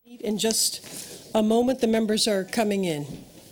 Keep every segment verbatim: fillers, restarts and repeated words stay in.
In just a moment, the members are coming in.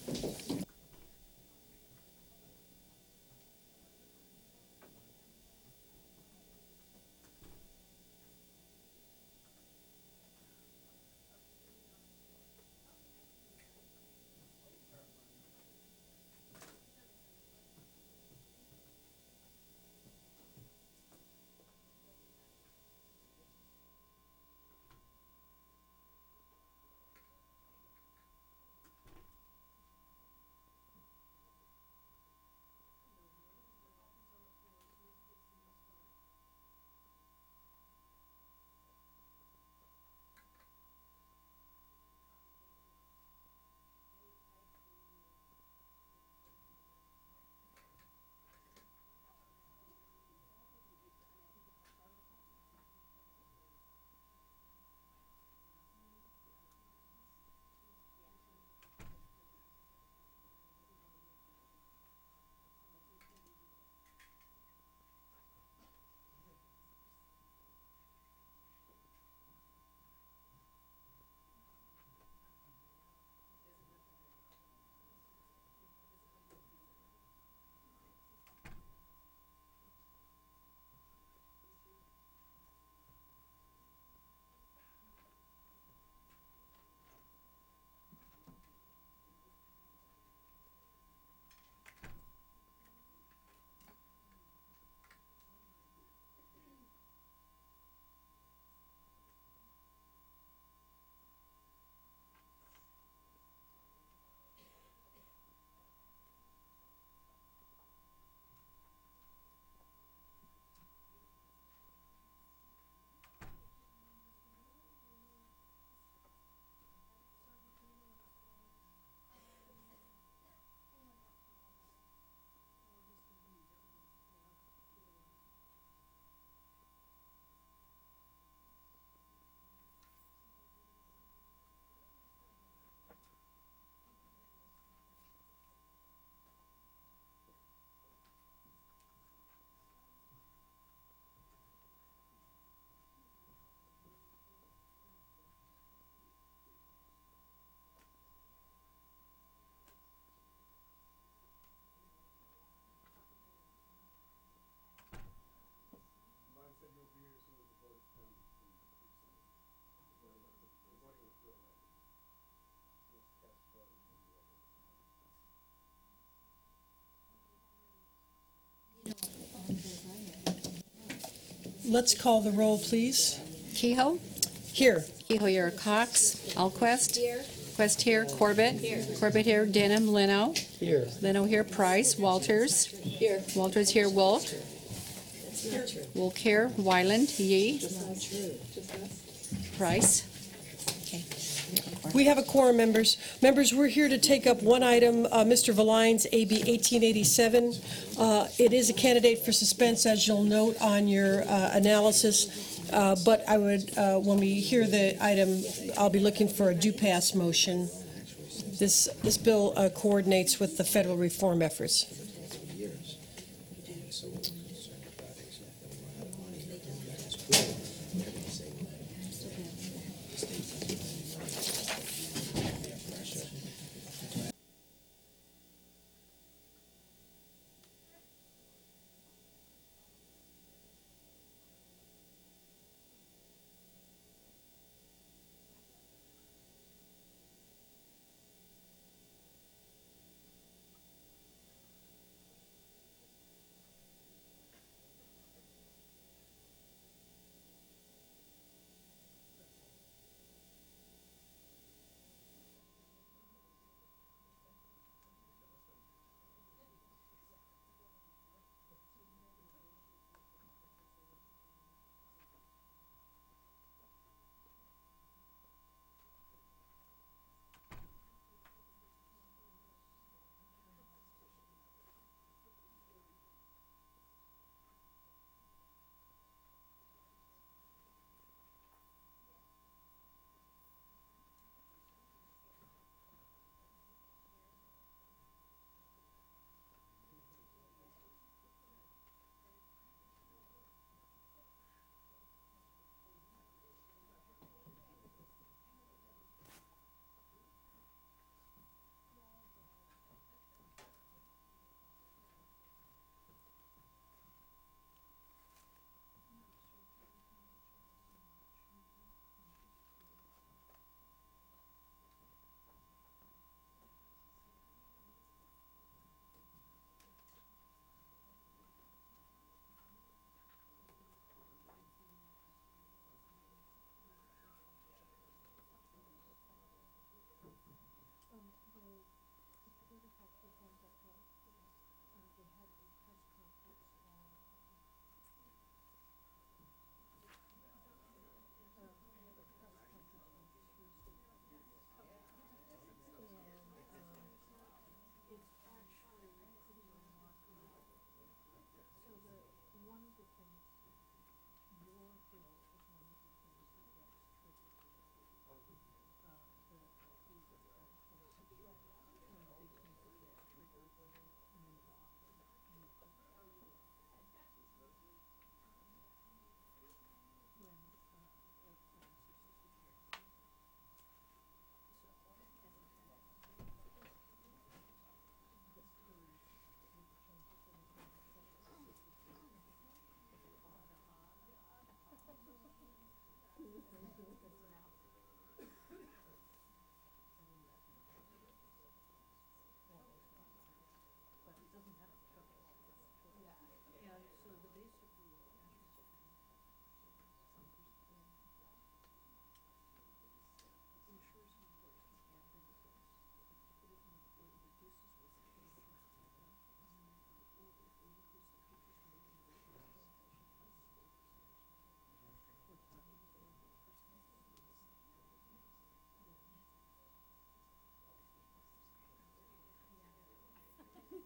Let's call the roll, please. Kehoe, Here. Kehoe here, Cox, Alquist. Here. Quest here, Corbett. Here. Corbett here, Denham, Leno. Here. Leno here, Price, Walters. Here. Walters here, Wolf. Wolk here, Wyland, Yee. Price. We have a quorum, members. Members, we're here to take up one item, uh, Mister Valine's A B eighteen eighty-seven. Uh, it is a candidate for suspense, as you'll note on your uh, analysis. Uh, but I would, uh, when we hear the item, I'll be looking for a do pass motion. This this bill uh, coordinates with the federal reform efforts.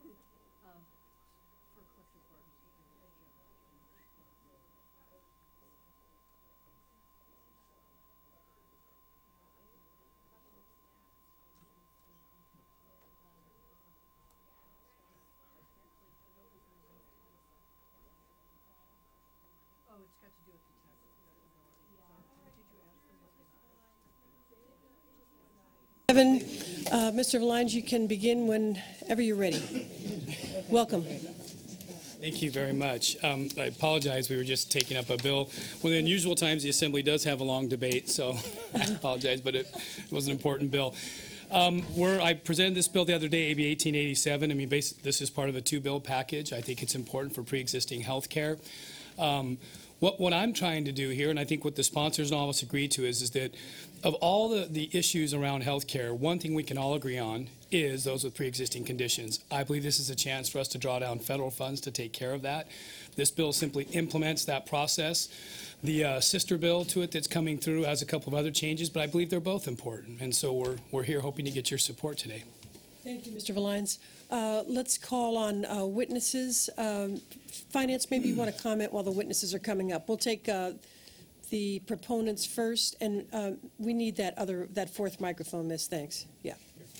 Seven, uh, Mister Valines, you can begin whenever you're ready. Welcome. Thank you very much. Um, I apologize, we were just taking up a bill. Well, in unusual times, the Assembly does have a long debate, so I apologize, but it was an important bill. Um, where I presented this bill the other day, A B eighteen eighty-seven. I mean, basically, this is part of a two-bill package. I think it's important for pre-existing health care. Um, what, what I'm trying to do here, and I think what the sponsors and all of us agree to, is, is that of all the, the issues around health care, one thing we can all agree on is those with pre-existing conditions. I believe this is a chance for us to draw down federal funds to take care of that. This bill simply implements that process. The uh, sister bill to it that's coming through has a couple of other changes, but I believe they're both important. And so we're, we're here hoping to get your support today. Thank you, Mister Valines. Uh, let's call on uh, witnesses. Um, Finance, maybe you want to comment while the witnesses are coming up. We'll take uh, the proponents first, and uh, we need that other, that fourth microphone, Miss. Thanks. Yeah.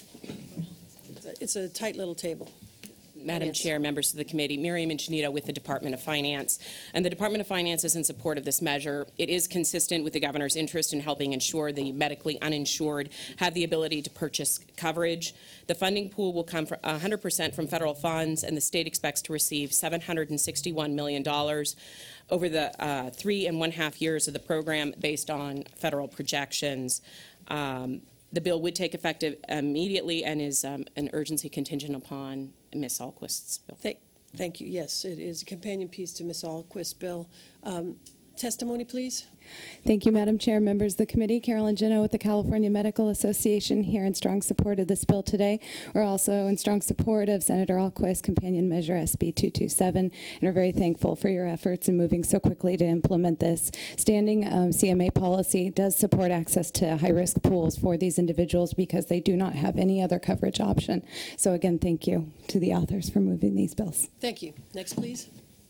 It's a tight little table. Madam Yes. Chair, members of the committee, Miriam Inchinito with the Department of Finance. And the Department of Finance is in support of this measure. It is consistent with the governor's interest in helping ensure the medically uninsured have the ability to purchase coverage. The funding pool will come from one hundred percent from federal funds, and the state expects to receive seven hundred sixty-one million dollars over the uh, three and one half years of the program based on federal projections. Um, The bill would take effect immediately and is um, an urgency contingent upon Miz Alquist's bill. Thank, thank you. Yes, it is a companion piece to Miz Alquist's bill. Um, testimony, please. Thank you, Madam Chair, members of the committee. Carolyn Gino with the California Medical Association here in strong support of this bill today. We're also in strong support of Senator Alquist's companion measure S B two twenty-seven and are very thankful for your efforts in moving so quickly to implement this. Standing um, C M A policy does support access to high-risk pools for these individuals because they do not have any other coverage option. So again, thank you to the authors for moving these bills. Thank you. Next, please.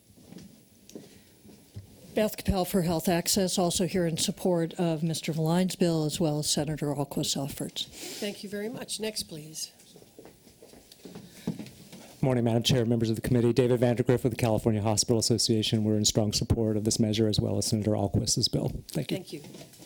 Beth Capel for Health Access, also here in support of Mister Valines' bill as well as Senator Alquist's efforts. Thank you very much. Next, please. Morning, Madam Chair, members of the committee. David Vandergriff with the California Hospital Association. We're in strong support of this measure as well as Senator Alquist's bill. Thank you. Thank you.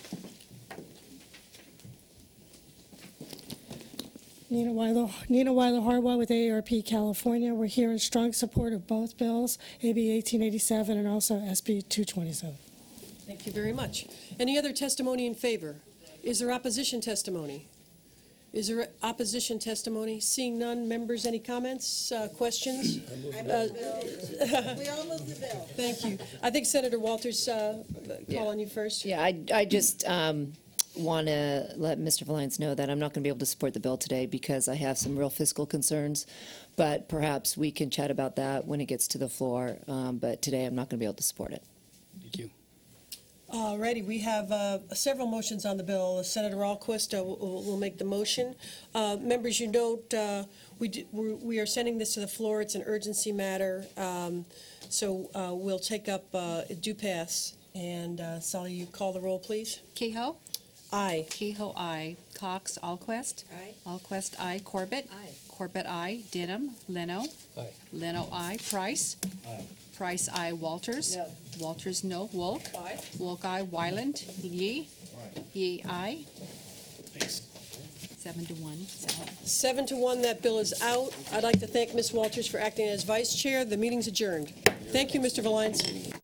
Nina Weiler, Nina Weiler Harwell with A A R P California. We're here in strong support of both bills, A B eighteen eighty-seven and also S B two twenty-seven. Thank you very much. Any other testimony in favor? Is there opposition testimony? Is there opposition testimony? Seeing none, members, any comments, uh, questions? Uh, We all move the bill. Thank you. I think Senator Walters, uh, call on you first. Yeah, I, I just um, want to let Mister Valines know that I'm not going to be able to support the bill today because I have some real fiscal concerns, but perhaps we can chat about that when it gets to the floor. Um, But today, I'm not going to be able to support it. Thank you. All righty, we have uh, several motions on the bill. Senator Alquist uh, will will make the motion. Uh, Members, you note, uh, we do- we're- we are sending this to the floor. It's an urgency matter, um, so uh, we'll take up uh, do pass. And uh, Sally, you call the roll, please. Kehoe? Aye. Kehoe, aye. Cox, Alquist? Aye. Alquist, aye. Corbett? Aye. Corbett, aye. Denham? Leno? Aye. Leno, aye. Price? Aye. Price, aye. Walters? No. Walters, no. Wolk? Aye. Wolk, aye. Wyland? Yee? Yee, aye. Thanks. Seven to one. Sally. Seven to one, that bill is out. I'd like to thank Miz Walters for acting as vice chair. The meeting's adjourned. Thank you, Mister Valines.